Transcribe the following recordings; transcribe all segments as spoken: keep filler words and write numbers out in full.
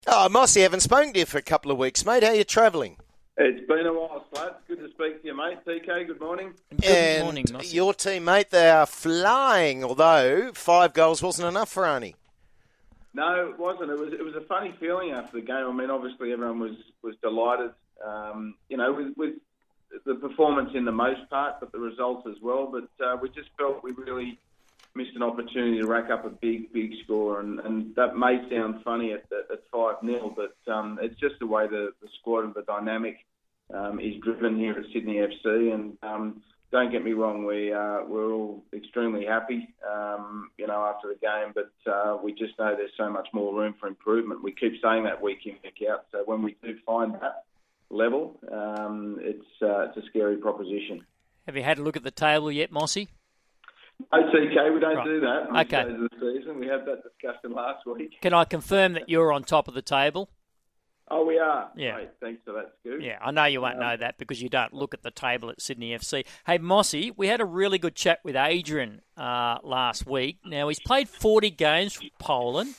Oh, Mossy, haven't spoken to you for a couple of weeks, mate. How are you travelling? It's been a while, Slats. Good to speak to you, mate. T K, good morning. Good and morning, Mossy. Your team, mate, they are flying, although five goals wasn't enough for Arnie. No, it wasn't. It was it was a funny feeling after the game. I mean, obviously everyone was, was delighted, um, you know, with, with the performance in the most part, but the results as well. But uh, we just felt we really missed an opportunity to rack up a big, big score. And, and that may sound funny at, at five nil, but um, it's just the way the, the squad and the dynamic um, is driven here at Sydney F C. And um, don't get me wrong, we, uh, we're all extremely happy, um, you know, after the game, but uh, we just know there's so much more room for improvement. We keep saying that week in, week out. So when we do find that level, um, it's, uh, it's a scary proposition. Have you had a look at the table yet, Mossy? No, T K, we don't Right. do that on Okay. the stage of the season. We had that discussion last week. Can I confirm that you're on top of the table? Oh, we are. Yeah. Great. Thanks for that, Scoop. Yeah, I know you won't know that because you don't look at the table at Sydney F C. Hey, Mossy, we had a really good chat with Adrian uh, last week. Now, he's played forty games for Poland,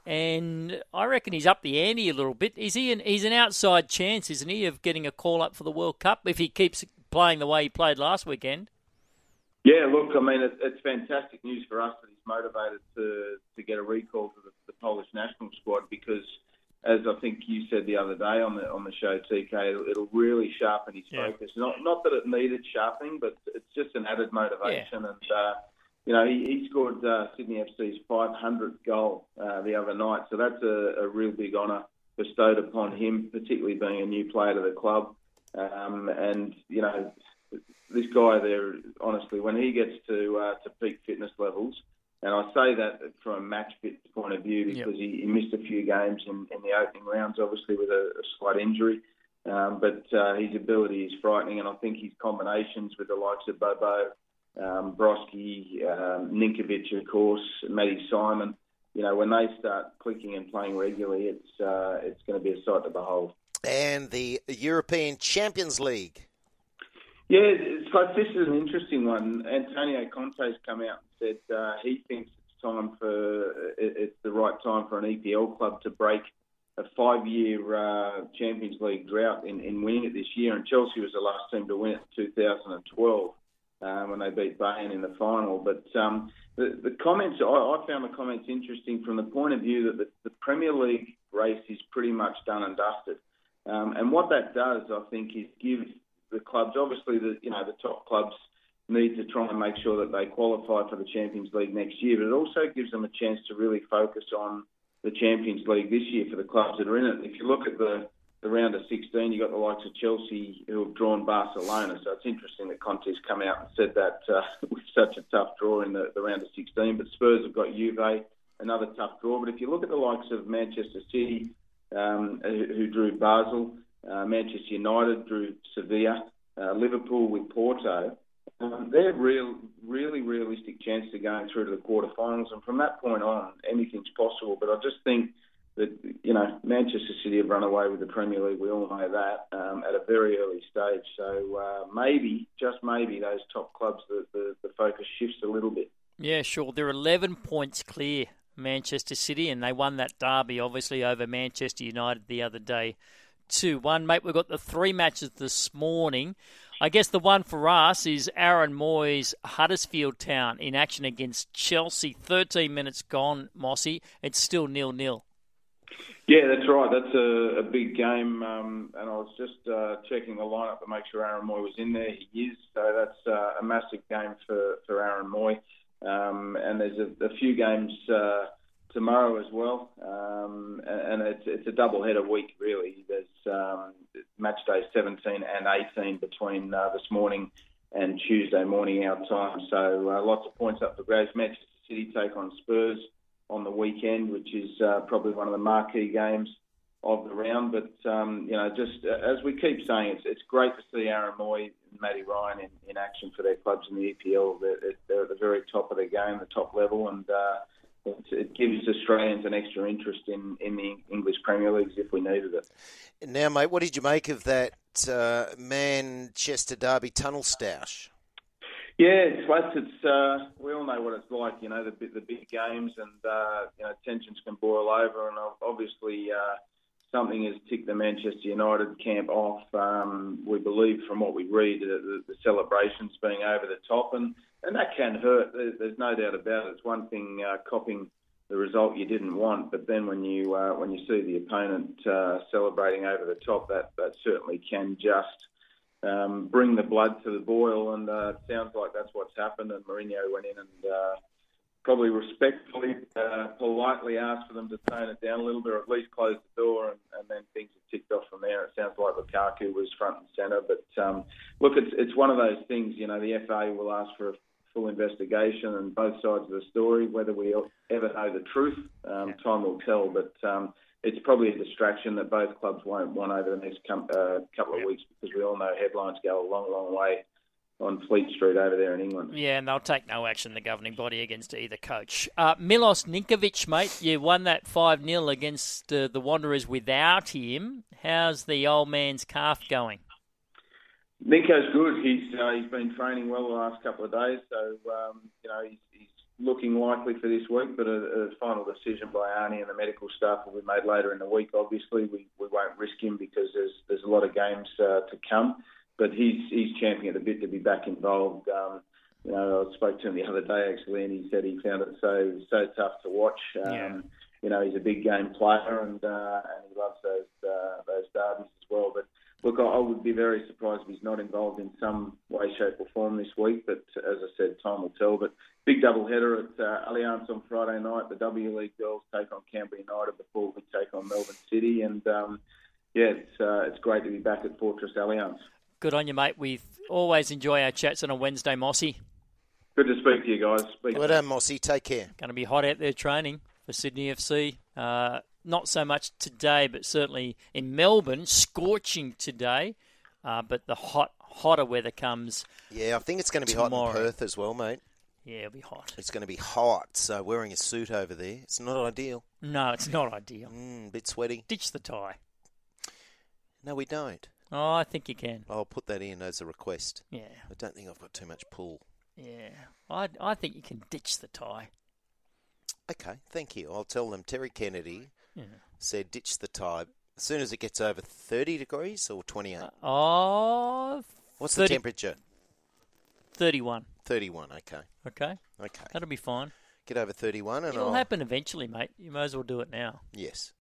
and I reckon he's up the ante a little bit. Is he? An, he's an outside chance, isn't he, of getting a call-up for the World Cup if he keeps playing the way he played last weekend? Yeah, look, I mean, it, it's fantastic news for us that he's motivated to, to get a recall to the, the Polish national squad because, as I think you said the other day on the on the show, T K, it'll, it'll really sharpen his Yeah. focus. Not not that it needed sharpening, but it's just an added motivation. Yeah. And, uh, you know, he, he scored uh, Sydney F C's five hundredth goal uh, the other night. So that's a, a real big honour bestowed upon him, particularly being a new player to the club. Um, and, you know, this guy there, honestly, when he gets to uh, to peak fitness levels, and I say that from a match fit point of view because Yep. he, he missed a few games in, in the opening rounds, obviously with a, a slight injury, um, but uh, his ability is frightening, and I think his combinations with the likes of Bobo, um, Broski, um, Ninkovic, of course, Matty Simon, you know, when they start clicking and playing regularly, it's uh, it's going to be a sight to behold. And the European Champions League. Yeah, it's like this is an interesting one. Antonio Conte's come out and said uh, he thinks it's time for it, it's the right time for an E P L club to break a five-year uh, Champions League drought in, in winning it this year. And Chelsea was the last team to win it in two thousand twelve um, when they beat Bayern in the final. But um, the, the comments, I, I found the comments interesting from the point of view that the, the Premier League race is pretty much done and dusted. Um, and what that does, I think, is give the clubs, obviously, the you know the top clubs need to try and make sure that they qualify for the Champions League next year, but it also gives them a chance to really focus on the Champions League this year for the clubs that are in it. If you look at the, the round of sixteen, you've got the likes of Chelsea who have drawn Barcelona, so it's interesting that Conte's come out and said that uh, with such a tough draw in the, the round of sixteen, but Spurs have got Juve, another tough draw. But if you look at the likes of Manchester City, um, who, who drew Basel, Uh, Manchester United drew Sevilla, uh, Liverpool with Porto. Um, they're real, really realistic chance to going through to the quarterfinals, and from that point on, anything's possible. But I just think that you know Manchester City have run away with the Premier League. We all know that um, at a very early stage. So uh, maybe, just maybe, those top clubs, the, the, the focus shifts a little bit. Yeah, sure. They're eleven points clear, Manchester City, and they won that derby, obviously, over Manchester United the other day. two one. Mate, we've got the three matches this morning. I guess the one for us is Aaron Moyes, Huddersfield Town in action against Chelsea. thirteen minutes gone, Mossy. It's still nil-nil. Yeah, that's right. That's a, a big game. Um, and I was just uh, checking the lineup to make sure Aaron Moy was in there. He is. So that's uh, a massive game for, for Aaron Moy. Um, and there's a, a few games uh, tomorrow as well, um, and it's it's a double-header week, really. There's um, match day seventeen and eighteen between uh, this morning and Tuesday morning our time. So uh, lots of points up for grabs. Manchester City take on Spurs on the weekend, which is uh, probably one of the marquee games of the round. But, um, you know, just uh, as we keep saying, it's it's great to see Aaron Moy and Matty Ryan in, in action for their clubs in the E P L. They're, they're at the very top of their game, the top level, and uh, it, it gives Australians an extra interest in, in the English Premier League if we needed it. Now, mate, what did you make of that uh, Manchester Derby tunnel stoush? Yeah, it's, it's uh, we all know what it's like, you know, the the big games, and uh, you know tensions can boil over, and obviously uh, something has ticked the Manchester United camp off. Um, we believe from what we read that the, the celebrations being over the top, and, and that can hurt. There's, there's no doubt about it. It's one thing uh, copying the result you didn't want, but then when you uh, when you see the opponent uh, celebrating over the top, that, that certainly can just um, bring the blood to the boil, and uh, it sounds like that's what's happened. And Mourinho went in and uh, probably respectfully, uh, politely asked for them to tone it down a little bit, or at least close the door, and, and then things have ticked off from there. It sounds like Lukaku was front and centre, but um, look, it's it's one of those things. You know, the F A will ask for a full investigation and both sides of the story. Whether we ever know the truth, um, yeah. time will tell. But um, it's probably a distraction that both clubs won't want over the next com- uh, couple of yeah. weeks, because we all know headlines go a long, long way on Fleet Street over there in England. Yeah, and they'll take no action, the governing body, against either coach. Uh, Milos Ninkovic, mate, you won that five nil against uh, the Wanderers without him. How's the old man's calf going? Ninko's good. He's uh, he's been training well the last couple of days, so um, you know he's, he's looking likely for this week. But a, a final decision by Arnie and the medical staff will be made later in the week. Obviously, we, we won't risk him because there's there's a lot of games uh, to come. But he's he's champing at the bit to be back involved. Um, you know, I spoke to him the other day actually, and he said he found it so so tough to watch. Um, yeah. You know, he's a big game player, and uh, and he loves those uh, those derbies as well. But look, I would be very surprised if he's not involved in some way, shape or form this week. But as I said, time will tell. But big double header at uh, Allianz on Friday night. The W League girls take on Canberra United before we take on Melbourne City. And um, yeah, it's uh, it's great to be back at Fortress Allianz. Good on you, mate. We always enjoy our chats on a Wednesday, Mossy. Good to speak to you guys. Speak well done, Mossy. Take care. Going to be hot out there training for Sydney F C. Uh, not so much today, but certainly in Melbourne, scorching today. Uh, but the hot, hotter weather comes. Yeah, I think it's going to be tomorrow. hot in Perth as well, mate. Yeah, it'll be hot. It's going to be hot, so wearing a suit over there, it's not ideal. No, it's not ideal. Mm, a bit sweaty. Ditch the tie. No, we don't. Oh, I think you can. I'll put that in as a request. Yeah. I don't think I've got too much pull. Yeah. I I think you can ditch the tie. Okay, thank you. I'll tell them. Terry Kennedy yeah. said ditch the tie as soon as it gets over thirty degrees or twenty-eight. Uh, oh. What's thirty, the temperature? thirty-one. thirty-one, okay. Okay. Okay. That'll be fine. Get over thirty-one and It'll I'll... happen eventually, mate. You may as well do it now. Yes.